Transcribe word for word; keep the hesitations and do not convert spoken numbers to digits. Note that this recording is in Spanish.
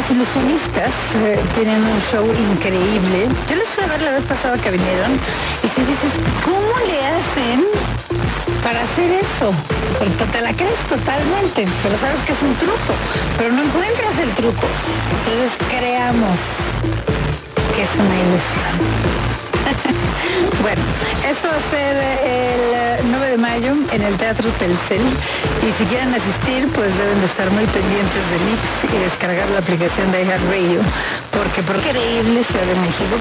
Los Ilusionistas eh, tienen un show increíble. Yo les fui a ver la vez pasada que vinieron y si dices, ¿cómo le hacen para hacer eso? Porque te la crees totalmente, pero sabes que es un truco, pero no encuentras el truco. Entonces creamos que es una ilusión. Bueno, esto va a ser el nueve de mayo en el Teatro Telcel y si quieren asistir pues deben de estar muy pendientes de Mix y descargar la aplicación de iHeartRadio porque por increíble Ciudad de México.